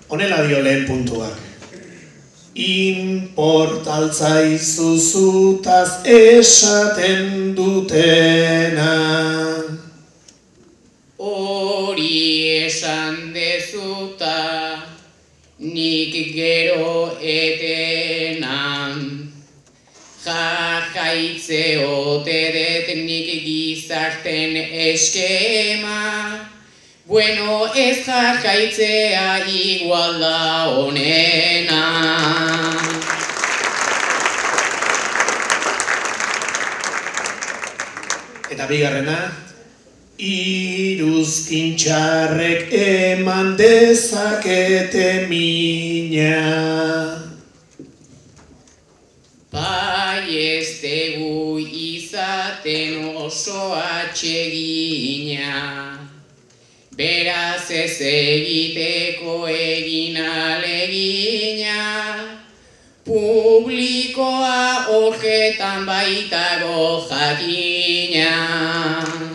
Honela dio lehen puntuak. Inportaltzaizu zutaz esaten dutena. Hori esan dezuta, nik gero etenan. Jaitze ote det nik gizarten eskema. Bueno, ez jaitzea igual da honena. Eta bigarrena, iruzkin txarrek eman dezakete mina. Bai ez tegu izaten oso atsegina. Beraz ez egiteko egin alegina. Publikoa horretan baitago jakina.